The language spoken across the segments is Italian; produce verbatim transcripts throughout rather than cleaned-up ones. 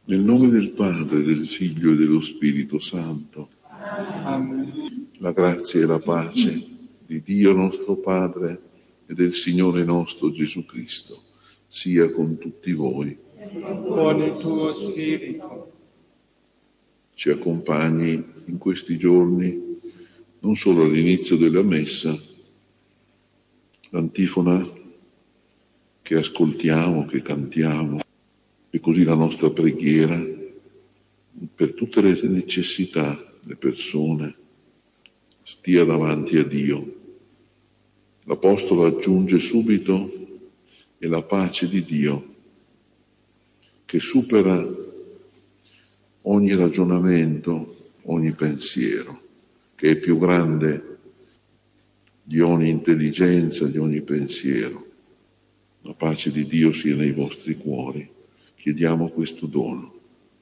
Nel nome del Padre, del Figlio e dello Spirito Santo. Amen. La grazia e la pace di Dio nostro Padre e del Signore nostro Gesù Cristo sia con tutti voi. Con il tuo spirito. Ci accompagni in questi giorni, non solo all'inizio della Messa, l'antifona che ascoltiamo, che cantiamo, e così la nostra preghiera per tutte le necessità, le persone, stia davanti a Dio. L'Apostolo aggiunge subito: e la pace di Dio, che supera ogni ragionamento, ogni pensiero, che è più grande di ogni intelligenza, di ogni pensiero. La pace di Dio sia nei vostri cuori. Chiediamo questo dono.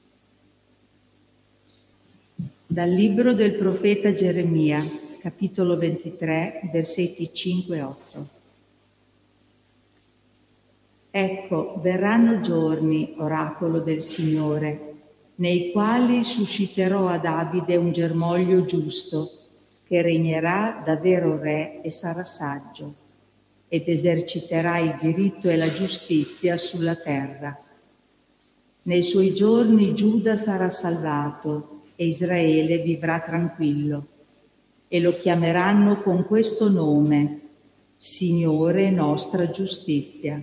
Dal libro del profeta Geremia, capitolo ventitré, versetti cinque e otto. Ecco, verranno giorni, oracolo del Signore, nei quali susciterò a Davide un germoglio giusto, che regnerà da vero re e sarà saggio, ed eserciterà il diritto e la giustizia sulla terra. Nei suoi giorni Giuda sarà salvato e Israele vivrà tranquillo, e lo chiameranno con questo nome: Signore nostra giustizia.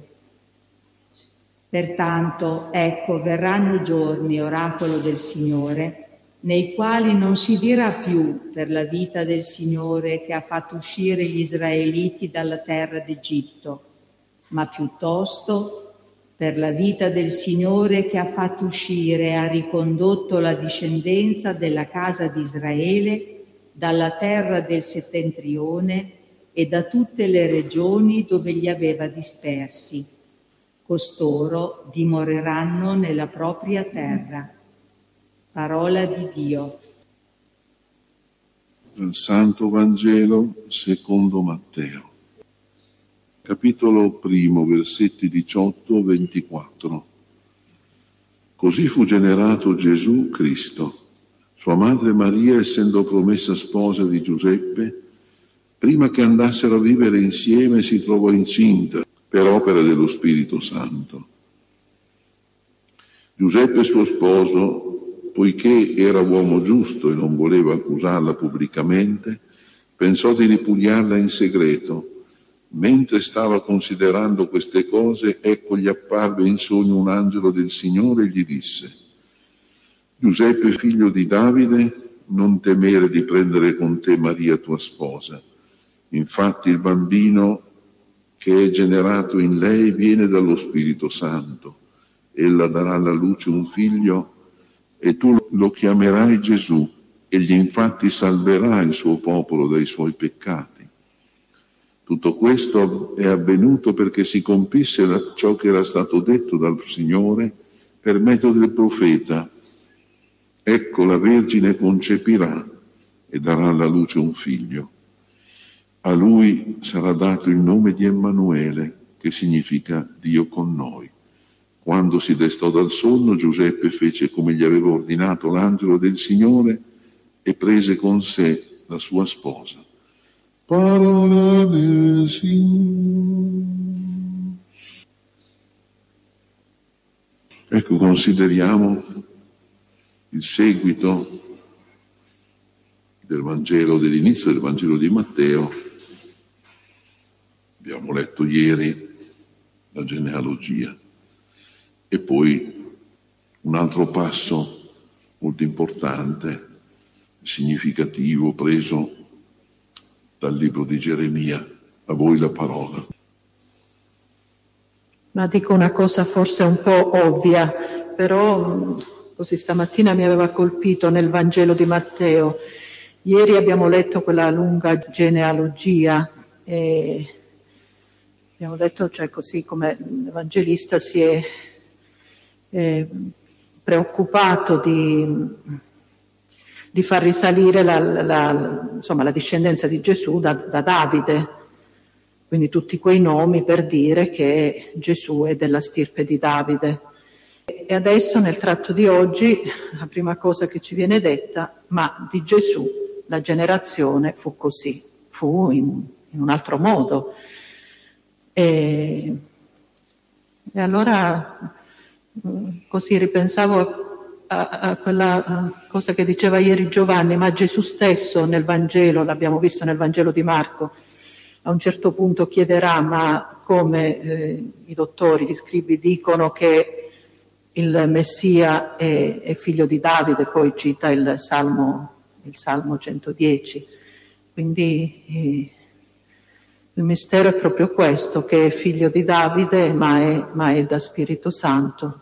Pertanto, ecco, verranno giorni, oracolo del Signore, nei quali non si dirà più per la vita del Signore che ha fatto uscire gli israeliti dalla terra d'Egitto, ma piuttosto per la vita del Signore che ha fatto uscire e ha ricondotto la discendenza della casa di Israele dalla terra del settentrione e da tutte le regioni dove li aveva dispersi. Costoro dimoreranno nella propria terra. Parola di Dio. Dal Santo Vangelo secondo Matteo, capitolo primo, versetti diciotto a ventiquattro. Così fu generato Gesù Cristo. Sua madre Maria, essendo promessa sposa di Giuseppe, prima che andassero a vivere insieme, si trovò incinta per opera dello Spirito Santo. Giuseppe, suo sposo, poiché era uomo giusto e non voleva accusarla pubblicamente, pensò di ripudiarla in segreto. Mentre stava considerando queste cose, ecco gli apparve in sogno un angelo del Signore e gli disse: Giuseppe, figlio di Davide, non temere di prendere con te Maria tua sposa. Infatti il bambino che è generato in lei viene dallo Spirito Santo. Ella darà alla luce un figlio e tu lo chiamerai Gesù. Egli infatti salverà il suo popolo dai suoi peccati. Tutto questo è avvenuto perché si compisse ciò che era stato detto dal Signore per mezzo del profeta: ecco, la Vergine concepirà e darà alla luce un figlio. A lui sarà dato il nome di Emanuele, che significa Dio con noi. Quando si destò dal sonno, Giuseppe fece come gli aveva ordinato l'angelo del Signore e prese con sé la sua sposa. Parola del Signore. Ecco, consideriamo il seguito del Vangelo, dell'inizio del Vangelo di Matteo. Abbiamo letto ieri la genealogia e poi un altro passo molto importante, significativo, preso dal libro di Geremia. A voi la parola. Ma dico una cosa forse un po' ovvia, però così stamattina mi aveva colpito nel Vangelo di Matteo. Ieri abbiamo letto quella lunga genealogia e abbiamo detto, cioè, così come l'Evangelista si è eh, preoccupato di, di far risalire la, la, insomma, la discendenza di Gesù da, da Davide, quindi tutti quei nomi per dire che Gesù è della stirpe di Davide. E adesso nel tratto di oggi la prima cosa che ci viene detta: ma di Gesù la generazione fu così, fu in, in un altro modo. E, e allora così ripensavo a, a quella cosa che diceva ieri Giovanni, ma Gesù stesso nel Vangelo, l'abbiamo visto nel Vangelo di Marco, a un certo punto chiederà: ma come eh, i dottori, gli scribi dicono che il Messia è, è figlio di Davide, poi cita il Salmo, il Salmo centodieci. Quindi eh, il mistero è proprio questo, che è figlio di Davide, ma è, ma è da Spirito Santo.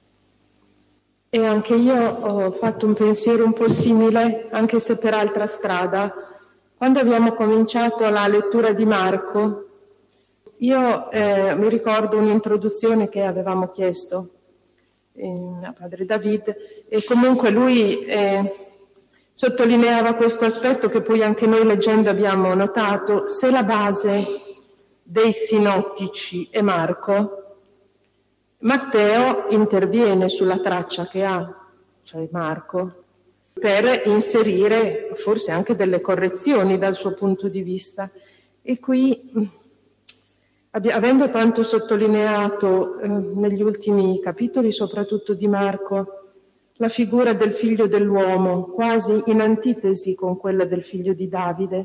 E anche io ho fatto un pensiero un po' simile, anche se per altra strada. Quando abbiamo cominciato la lettura di Marco, io eh, mi ricordo un'introduzione che avevamo chiesto a padre David, e comunque lui eh, sottolineava questo aspetto che poi anche noi leggendo abbiamo notato: se la base dei sinottici è Marco, Matteo interviene sulla traccia che ha, cioè Marco, per inserire forse anche delle correzioni dal suo punto di vista. E qui, avendo tanto sottolineato eh, negli ultimi capitoli, soprattutto di Marco, la figura del figlio dell'uomo, quasi in antitesi con quella del figlio di Davide,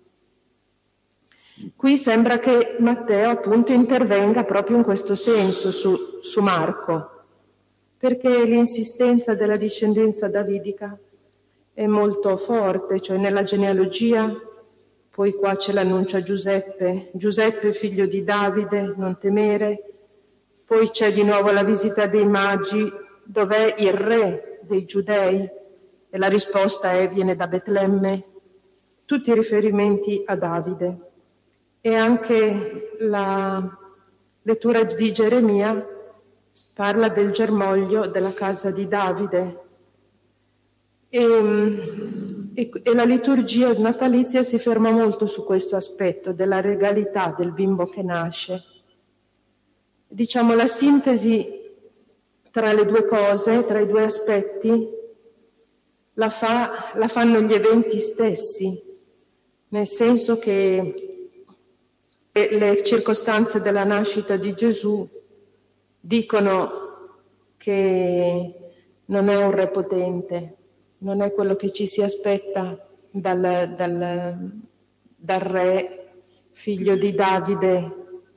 qui sembra che Matteo appunto intervenga proprio in questo senso su, su Marco, perché l'insistenza della discendenza davidica è molto forte, cioè nella genealogia. Poi qua c'è l'annuncio a Giuseppe, Giuseppe figlio di Davide, non temere. Poi c'è di nuovo la visita dei magi, dov'è il re dei Giudei? E la risposta è: viene da Betlemme. Tutti i riferimenti a Davide. E anche la lettura di Geremia parla del germoglio della casa di Davide. E, e, e la liturgia natalizia si ferma molto su questo aspetto della regalità del bimbo che nasce. Diciamo, la sintesi tra le due cose, tra i due aspetti, la, fa, la fanno gli eventi stessi, nel senso che le circostanze della nascita di Gesù dicono che non è un re potente, non è quello che ci si aspetta dal, dal, dal re figlio di Davide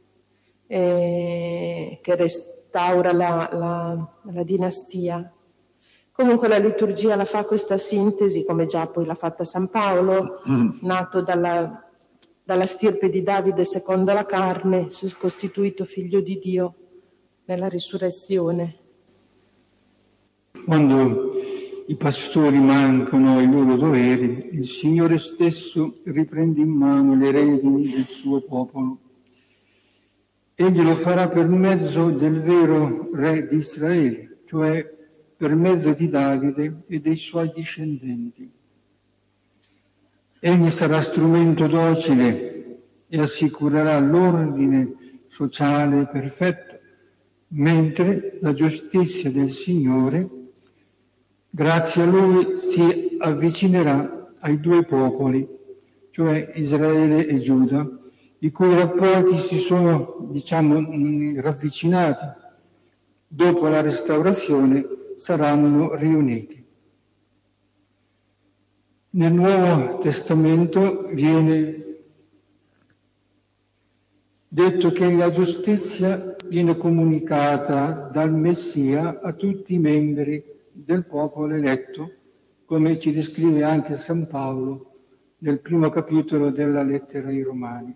eh, che restaura la, la, la dinastia. Comunque la liturgia la fa questa sintesi, come già poi l'ha fatta San Paolo, mm. nato dalla, dalla stirpe di Davide secondo la carne, costituito figlio di Dio nella risurrezione. Quando i pastori mancano ai loro doveri, il Signore stesso riprende in mano le redini del suo popolo. Egli lo farà per mezzo del vero re di Israele, cioè per mezzo di Davide e dei suoi discendenti. Egli sarà strumento docile e assicurerà l'ordine sociale perfetto, mentre la giustizia del Signore, grazie a lui, si avvicinerà ai due popoli, cioè Israele e Giuda, i cui rapporti si sono, diciamo, ravvicinati. Dopo la restaurazione saranno riuniti. Nel Nuovo Testamento viene detto che la giustizia viene comunicata dal Messia a tutti i membri del popolo eletto, come ci descrive anche San Paolo nel primo capitolo della lettera ai Romani.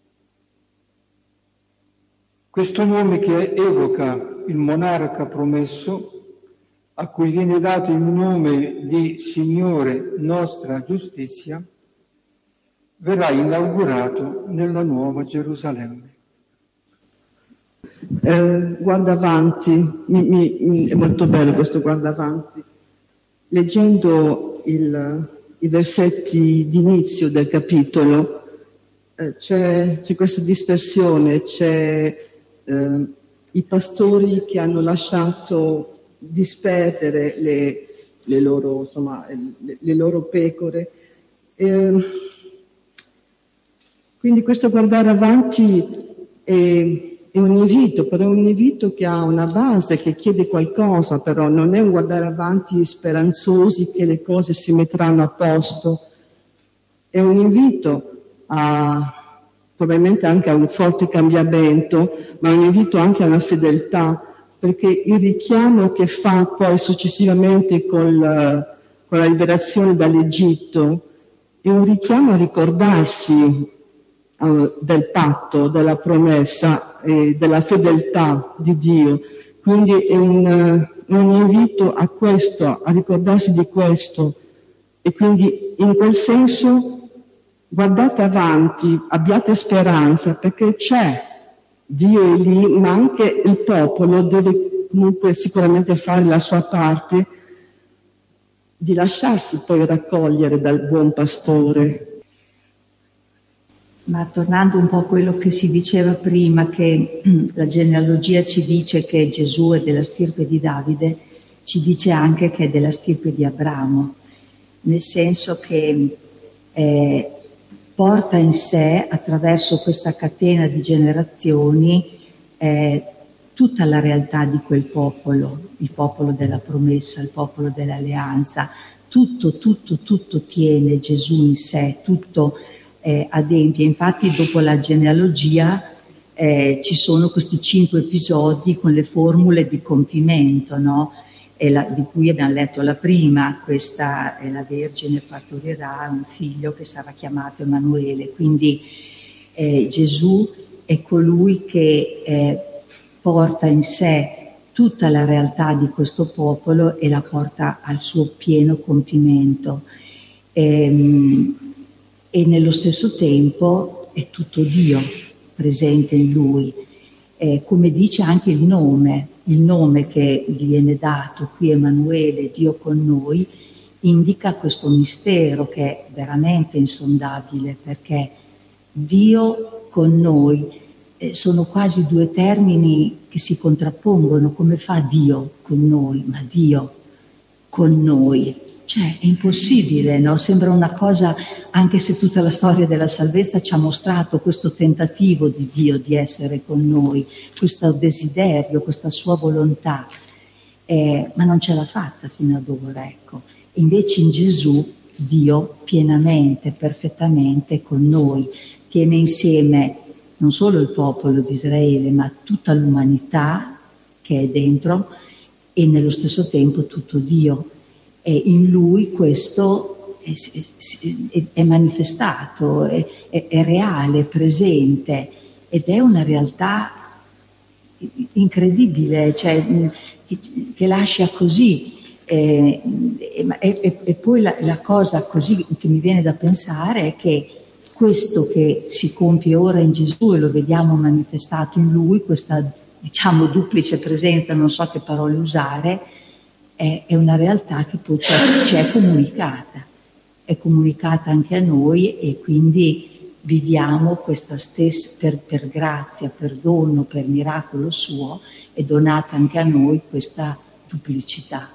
Questo nome che evoca il monarca promesso, a cui viene dato il nome di Signore nostra giustizia, verrà inaugurato nella nuova Gerusalemme. Eh, guarda avanti, mi, mi, è molto bello questo guarda avanti. Leggendo il, i versetti d'inizio del capitolo eh, c'è, c'è questa dispersione, c'è eh, i pastori che hanno lasciato disperdere le, le, loro, insomma, le, le loro pecore. Eh, quindi questo guardare avanti è, è un invito, però è un invito che ha una base, che chiede qualcosa, però non è un guardare avanti speranzosi che le cose si metteranno a posto. È un invito a probabilmente anche a un forte cambiamento, ma un invito anche a una fedeltà, perché il richiamo che fa poi successivamente col, con la liberazione dall'Egitto è un richiamo a ricordarsi uh, del patto, della promessa e della fedeltà di Dio. Quindi è un, uh, un invito a questo, a ricordarsi di questo, e quindi in quel senso guardate avanti, abbiate speranza, perché c'è, Dio è lì, ma anche il popolo deve comunque sicuramente fare la sua parte di lasciarsi poi raccogliere dal buon pastore. Ma tornando un po' a quello che si diceva prima, che la genealogia ci dice che Gesù è della stirpe di Davide, ci dice anche che è della stirpe di Abramo, nel senso che eh, porta in sé, attraverso questa catena di generazioni, eh, tutta la realtà di quel popolo, il popolo della promessa, il popolo dell'alleanza. Tutto, tutto, tutto tiene Gesù in sé, tutto eh, adempie. Infatti dopo la genealogia eh, ci sono questi cinque episodi con le formule di compimento, no? E la, di cui abbiamo letto la prima, questa è la Vergine partorirà un figlio che sarà chiamato Emanuele. Quindi eh, Gesù è colui che eh, porta in sé tutta la realtà di questo popolo e la porta al suo pieno compimento. E, e nello stesso tempo è tutto Dio presente in lui. Eh, come dice anche il nome, il nome che gli viene dato qui, Emanuele, Dio con noi, indica questo mistero che è veramente insondabile, perché Dio con noi eh, sono quasi due termini che si contrappongono. Come fa Dio con noi? Ma Dio con noi, cioè è impossibile, no? Sembra una cosa, anche se tutta la storia della salvezza ci ha mostrato questo tentativo di Dio di essere con noi, questo desiderio, questa sua volontà, eh, ma non ce l'ha fatta fino ad ora, ecco. Invece in Gesù Dio pienamente, perfettamente con noi, tiene insieme non solo il popolo di Israele, ma tutta l'umanità che è dentro, e nello stesso tempo tutto Dio. E in lui questo è, è, è manifestato, è, è, è reale, è presente, ed è una realtà incredibile, cioè, che, che lascia così. E, e, e poi la, la cosa così che mi viene da pensare è che questo che si compie ora in Gesù, e lo vediamo manifestato in lui, questa diciamo duplice presenza, non so che parole usare, è, è una realtà che poi ci è, ci è comunicata, è comunicata anche a noi, e quindi viviamo questa stessa, per, per grazia, per dono, per miracolo suo, è donata anche a noi questa duplicità.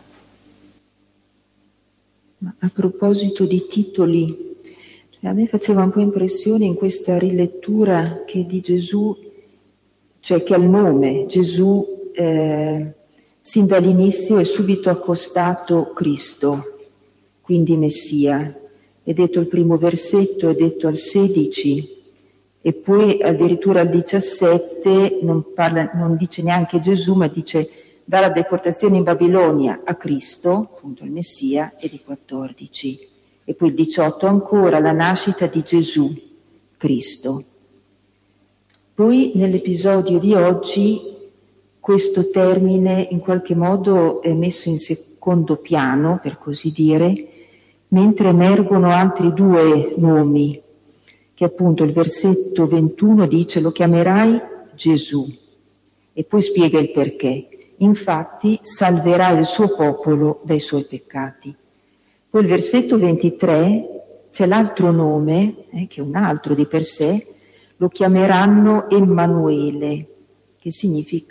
Ma a proposito di titoli, a me faceva un po' impressione in questa rilettura che di Gesù, cioè che al nome Gesù, eh, sin dall'inizio è subito accostato Cristo, quindi Messia. È detto il primo versetto, è detto al sedici, e poi addirittura al diciassette non, parla, non dice neanche Gesù, ma dice dalla deportazione in Babilonia a Cristo, appunto il Messia, e di quattordici. E poi il diciotto ancora, la nascita di Gesù, Cristo. Poi nell'episodio di oggi questo termine in qualche modo è messo in secondo piano, per così dire, mentre emergono altri due nomi, che appunto il versetto ventuno dice lo chiamerai Gesù, e poi spiega il perché. Infatti salverà il suo popolo dai suoi peccati. Poi il versetto ventitré c'è l'altro nome, eh, che è un altro di per sé, lo chiameranno Emanuele, che significa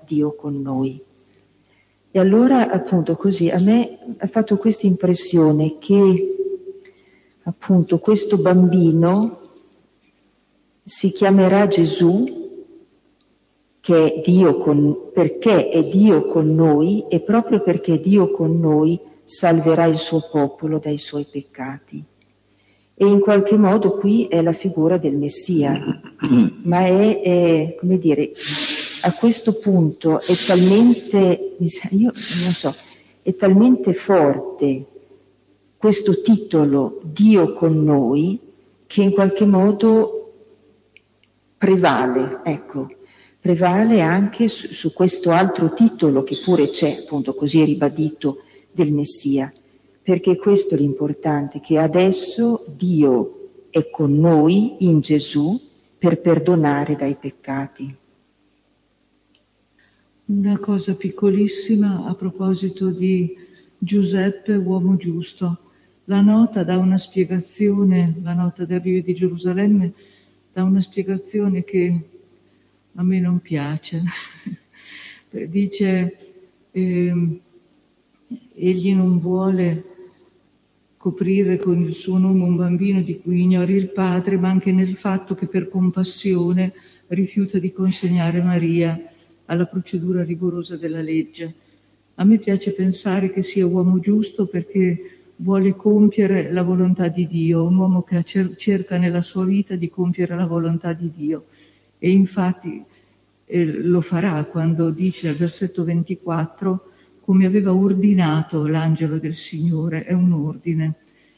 Dio con noi. E allora appunto così a me ha fatto questa impressione che appunto questo bambino si chiamerà Gesù, che è Dio con, perché è Dio con noi, e proprio perché è Dio con noi salverà il suo popolo dai suoi peccati. E in qualche modo qui è la figura del Messia, ma è, è come dire, a questo punto è talmente, io non so, è talmente forte questo titolo Dio con noi che in qualche modo prevale, ecco, prevale anche su, su questo altro titolo che pure c'è, appunto così ribadito, del Messia, perché questo è l'importante, che adesso Dio è con noi in Gesù per perdonare dai peccati. Una cosa piccolissima a proposito di Giuseppe, uomo giusto. La nota dà una spiegazione, la nota del Rio di Gerusalemme dà una spiegazione che a me non piace. Dice, eh, egli non vuole coprire con il suo nome un bambino di cui ignori il padre, ma anche nel fatto che per compassione rifiuta di consegnare Maria alla procedura rigorosa della legge. A me piace pensare che sia uomo giusto perché vuole compiere la volontà di Dio, un uomo che cerca nella sua vita di compiere la volontà di Dio. E infatti eh, lo farà quando dice al versetto ventiquattro come aveva ordinato l'angelo del Signore, è un ordine.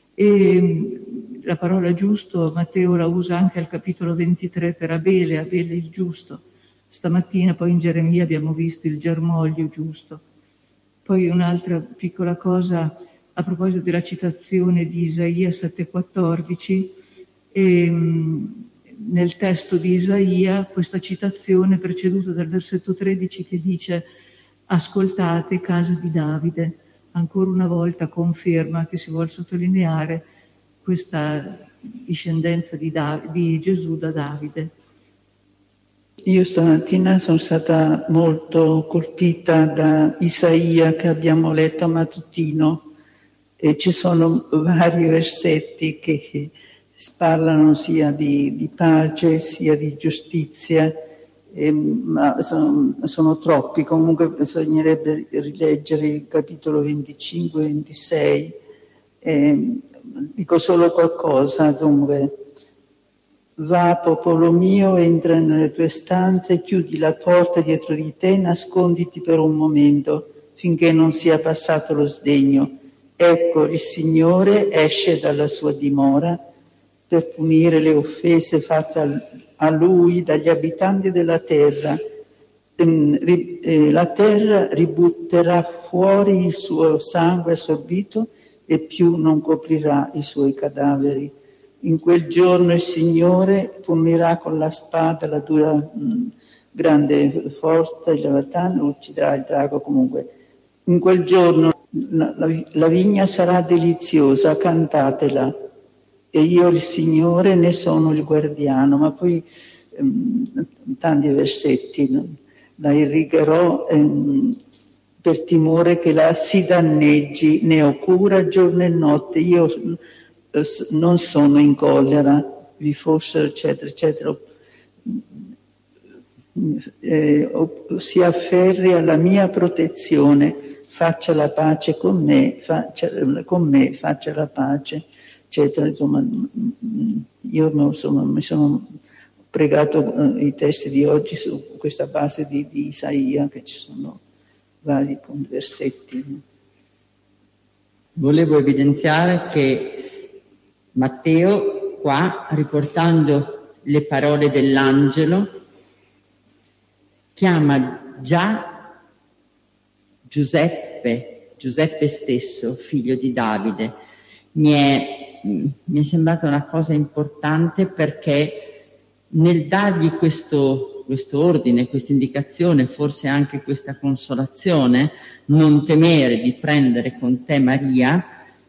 E la parola giusto Matteo la usa anche al capitolo ventitré per Abele, Abele il giusto. Stamattina poi in Geremia abbiamo visto il germoglio giusto. Poi un'altra piccola cosa a proposito della citazione di Isaia sette quattordici, e, nel testo di Isaia questa citazione è preceduta dal versetto tredici che dice ascoltate casa di Davide, ancora una volta conferma che si vuole sottolineare questa discendenza di, da- di Gesù da Davide. Io stamattina sono stata molto colpita da Isaia che abbiamo letto a mattutino e ci sono vari versetti che parlano sia di, di pace sia di giustizia, eh, ma sono, sono troppi, comunque bisognerebbe rileggere il capitolo venticinque ventisei. Eh, dico solo qualcosa, dunque. Va, popolo mio, entra nelle tue stanze, chiudi la porta dietro di te, nasconditi per un momento, finché non sia passato lo sdegno. Ecco, il Signore esce dalla sua dimora per punire le offese fatte a Lui dagli abitanti della terra. La terra ributterà fuori il suo sangue assorbito e più non coprirà i suoi cadaveri. In quel giorno il Signore punirà con la spada la dura mh, grande forza, il leviatano, ucciderà il drago comunque. In quel giorno la, la, la vigna sarà deliziosa, cantatela. E io il Signore ne sono il guardiano. Ma poi ehm, tanti versetti, no? La irrigherò ehm, per timore che la si danneggi, ne ho cura giorno e notte. Io non sono in collera, vi fossero eccetera eccetera, eh, si afferri alla mia protezione, faccia la pace con me, faccia, con me faccia la pace, eccetera. Insomma, io insomma, mi sono pregato eh, i testi di oggi su questa base di, di Isaia, che ci sono vari versetti. Volevo evidenziare che Matteo, qua, riportando le parole dell'angelo, chiama già Giuseppe, Giuseppe stesso, figlio di Davide. Mi è, mi è sembrata una cosa importante perché nel dargli questo, questo ordine, questa indicazione, forse anche questa consolazione, non temere di prendere con te Maria,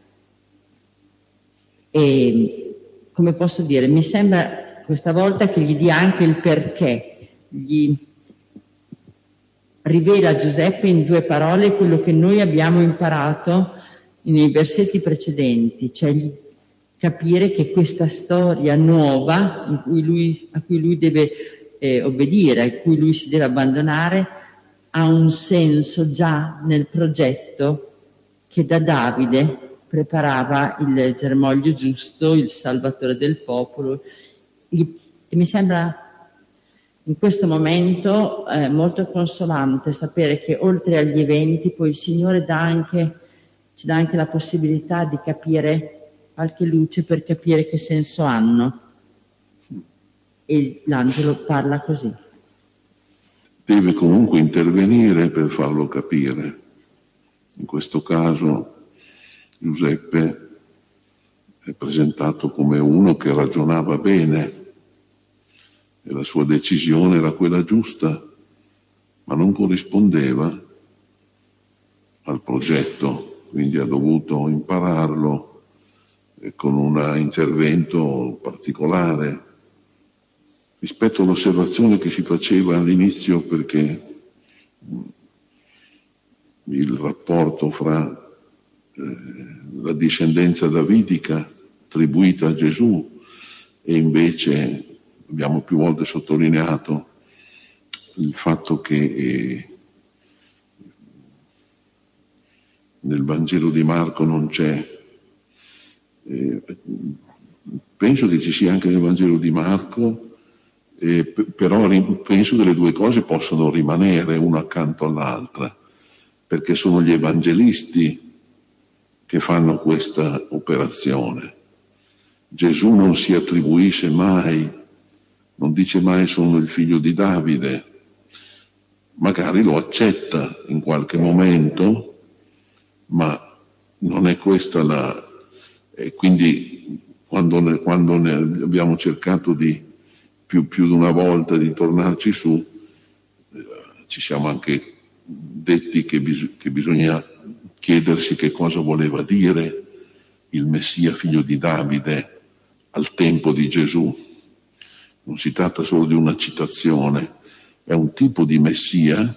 e come posso dire, mi sembra questa volta che gli dia anche il perché, gli, rivela a Giuseppe in due parole quello che noi abbiamo imparato nei versetti precedenti, cioè capire che questa storia nuova in cui lui, a cui lui deve eh, obbedire, a cui lui si deve abbandonare, ha un senso già nel progetto che da Davide preparava il germoglio giusto, il salvatore del popolo. E mi sembra in questo momento è eh, molto consolante sapere che oltre agli eventi poi il Signore dà anche, ci dà anche la possibilità di capire qualche luce per capire che senso hanno. E l'angelo parla così. Deve comunque intervenire per farlo capire. In questo caso Giuseppe è presentato come uno che ragionava bene, e la sua decisione era quella giusta, ma non corrispondeva al progetto, quindi ha dovuto impararlo con un intervento particolare rispetto all'osservazione che si faceva all'inizio, perché il rapporto fra eh, la discendenza davidica attribuita a Gesù e invece abbiamo più volte sottolineato il fatto che eh, nel Vangelo di Marco non c'è, eh, penso che ci sia anche nel Vangelo di Marco, eh, p- però ri- penso che le due cose possono rimanere una accanto all'altra, perché sono gli evangelisti che fanno questa operazione. Gesù non si attribuisce mai, non dice mai sono il figlio di Davide, magari lo accetta in qualche momento, ma non è questa la... E quindi quando, ne, quando ne abbiamo cercato di più, più di una volta di tornarci su, eh, ci siamo anche detti che, bis- che bisogna chiedersi che cosa voleva dire il Messia figlio di Davide al tempo di Gesù. Non si tratta solo di una citazione, è un tipo di Messia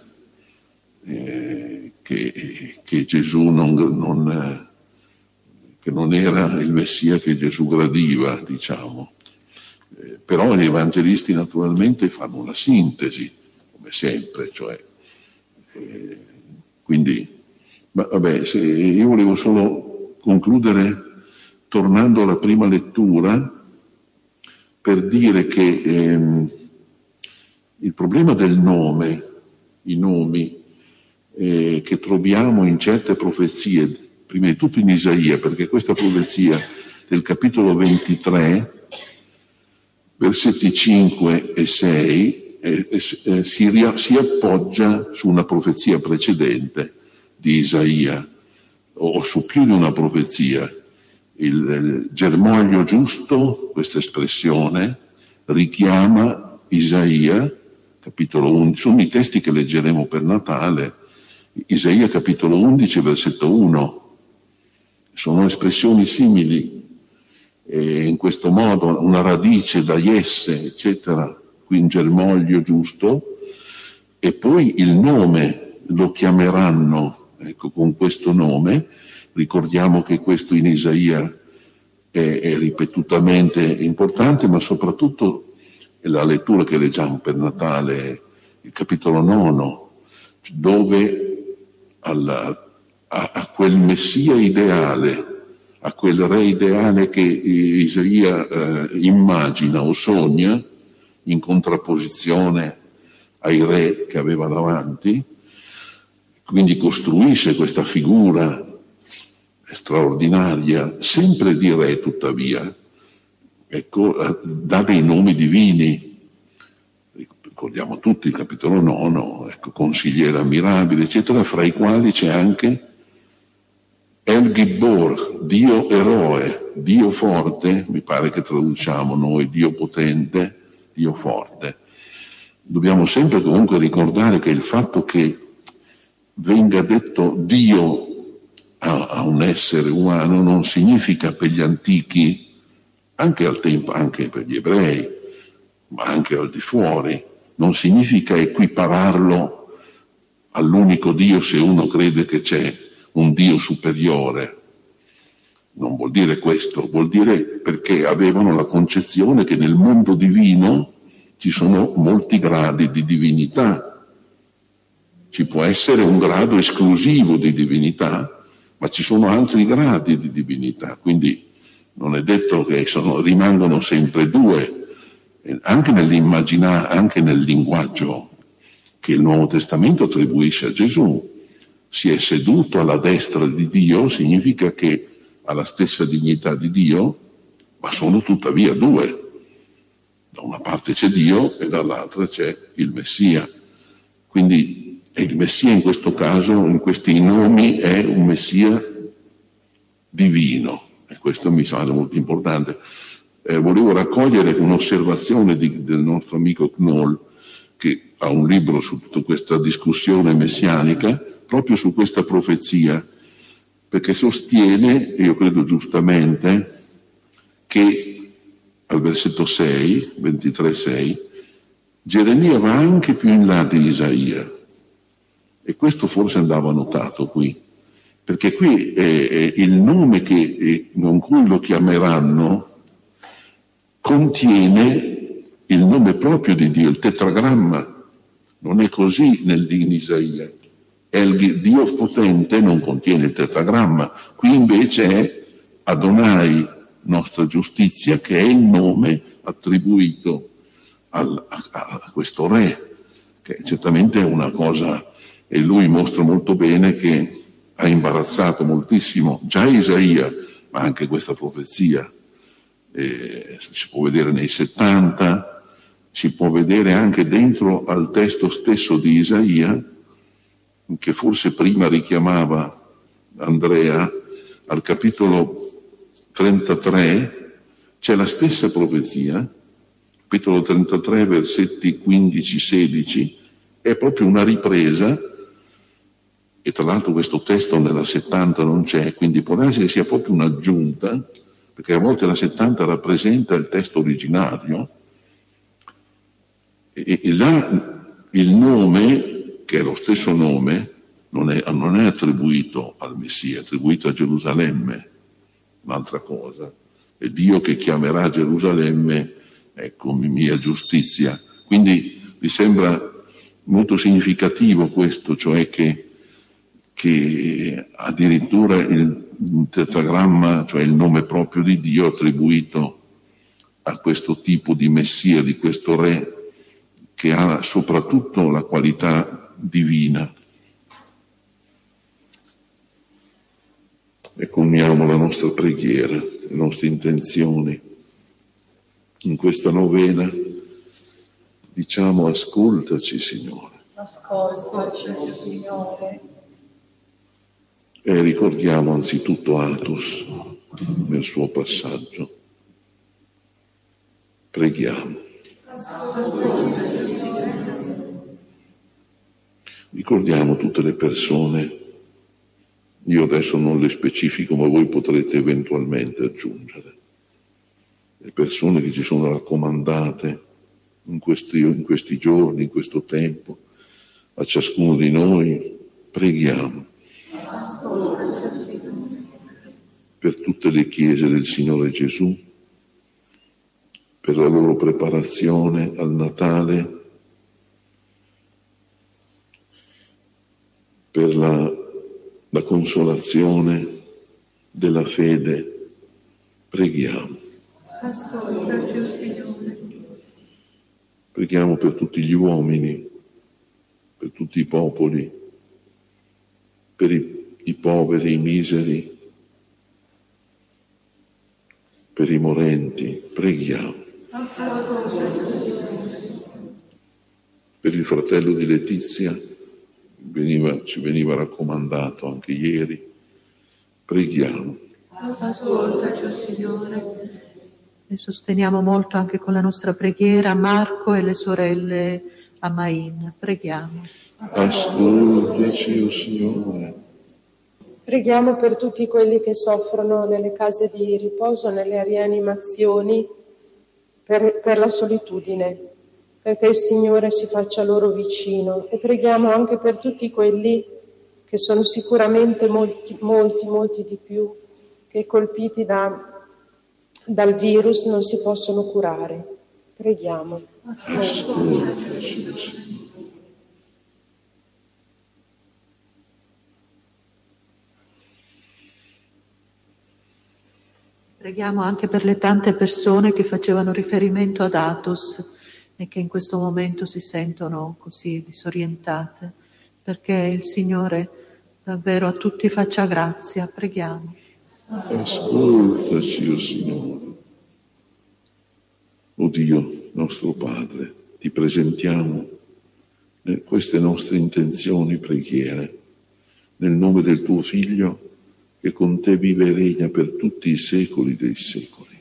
eh, che, che Gesù non, non, eh, che non era il Messia che Gesù gradiva, diciamo. Eh, però gli evangelisti naturalmente fanno una sintesi, come sempre, cioè. Eh, quindi, ma, vabbè, se, io volevo solo concludere tornando alla prima lettura, per dire che ehm, il problema del nome, i nomi eh, che troviamo in certe profezie, prima di tutto in Isaia, perché questa profezia del capitolo ventitré, versetti cinque e sei, eh, eh, si, ria- si appoggia su una profezia precedente di Isaia, o, o su più di una profezia. Il eh, germoglio giusto, questa espressione, richiama Isaia, capitolo undici, sono i testi che leggeremo per Natale, Isaia capitolo undici, versetto uno, sono espressioni simili, e in questo modo una radice da Jesse, eccetera, qui un germoglio giusto, e poi il nome lo chiameranno, ecco, con questo nome. Ricordiamo che questo in Isaia è, è ripetutamente importante, ma soprattutto è la lettura che leggiamo per Natale, il capitolo nono, dove alla, a, a quel Messia ideale, a quel re ideale che Isaia eh, immagina o sogna, in contrapposizione ai re che aveva davanti, quindi costruisce questa figura straordinaria, sempre di re tuttavia, ecco, dà dei nomi divini, ricordiamo tutti il capitolo nono, ecco, consigliere ammirabile, eccetera, fra i quali c'è anche El Gibbor, Dio eroe, Dio forte, mi pare che traduciamo noi, Dio potente, Dio forte. Dobbiamo sempre comunque ricordare che il fatto che venga detto Dio a, a un essere umano non significa per gli antichi, anche al tempo, anche per gli ebrei, ma anche al di fuori, non significa equipararlo all'unico Dio se uno crede che c'è un Dio superiore. Non vuol dire questo, vuol dire perché avevano la concezione che nel mondo divino ci sono molti gradi di divinità. Ci può essere un grado esclusivo di divinità, ma ci sono altri gradi di divinità, quindi non è detto che sono, rimangono sempre due, anche nell'immaginare, anche nel linguaggio che il Nuovo Testamento attribuisce a Gesù. Si è seduto alla destra di Dio, significa che ha la stessa dignità di Dio, ma sono tuttavia due. Da una parte c'è Dio e dall'altra c'è il Messia. Quindi e il Messia in questo caso, in questi nomi, è un Messia divino, e questo mi sembra molto importante. Eh, volevo raccogliere un'osservazione di, del nostro amico Knoll, che ha un libro su tutta questa discussione messianica, proprio su questa profezia, perché sostiene, e io credo giustamente, che al versetto sei, ventitré sei, Geremia va anche più in là di Isaia, e questo forse andava notato qui, perché qui è, è il nome che, è, con cui lo chiameranno contiene il nome proprio di Dio, il tetragramma. Non è così nel, in Isaia. È il Dio potente, non contiene il tetragramma. Qui invece è Adonai, nostra giustizia, che è il nome attribuito al, a, a questo re, che certamente è una cosa, e lui mostra molto bene che ha imbarazzato moltissimo già Isaia, ma anche questa profezia. Eh, si può vedere nei settanta, si può vedere anche dentro al testo stesso di Isaia, che forse prima richiamava Andrea, al capitolo trentatré c'è la stessa profezia, capitolo trentatré, versetti quindici sedici, è proprio una ripresa, e tra l'altro questo testo nella settanta non c'è, quindi può darsi che sia proprio un'aggiunta, perché a volte la settanta rappresenta il testo originario, e, e là il nome, che è lo stesso nome, non è, non è attribuito al Messia, è attribuito a Gerusalemme, un'altra cosa. È Dio che chiamerà Gerusalemme, ecco, mia giustizia. Quindi mi sembra molto significativo questo, cioè che, che addirittura il tetragramma, cioè il nome proprio di Dio attribuito a questo tipo di Messia, di questo re, che ha soprattutto la qualità divina. Ecco, uniamo la nostra preghiera, le nostre intenzioni. In questa novena diciamo: ascoltaci, Signore. Ascoltaci, Signore. E ricordiamo anzitutto Athos nel suo passaggio. Preghiamo. Ricordiamo tutte le persone, io adesso non le specifico, ma voi potrete eventualmente aggiungere, le persone che ci sono raccomandate in questi, in questi giorni, in questo tempo, a ciascuno di noi. Preghiamo per tutte le chiese del Signore Gesù, per la loro preparazione al Natale, per la, la consolazione della fede. Preghiamo. Ascoltaci, Signore. Preghiamo per tutti gli uomini, per tutti i popoli, per i, i poveri, i miseri, per i morenti. Preghiamo. Per il fratello di Letizia, veniva, ci veniva raccomandato anche ieri. Preghiamo. Ascoltaci, Signore. E sosteniamo molto anche con la nostra preghiera Marco e le sorelle a Main. Preghiamo. Ascoltaci, o Signore. Preghiamo per tutti quelli che soffrono nelle case di riposo, nelle rianimazioni, per, per la solitudine, perché il Signore si faccia loro vicino, e preghiamo anche per tutti quelli che sono sicuramente molti, molti, molti di più, che colpiti da, dal virus non si possono curare. Preghiamo. Ascoltaci, Preghiamo anche per le tante persone che facevano riferimento ad Athos e che in questo momento si sentono così disorientate, perché il Signore davvero a tutti faccia grazia. Preghiamo. Ascoltaci, o Signore. O Dio, nostro Padre, ti presentiamo queste nostre intenzioni, preghiere, nel nome del tuo Figlio, che con te vive e regna per tutti i secoli dei secoli.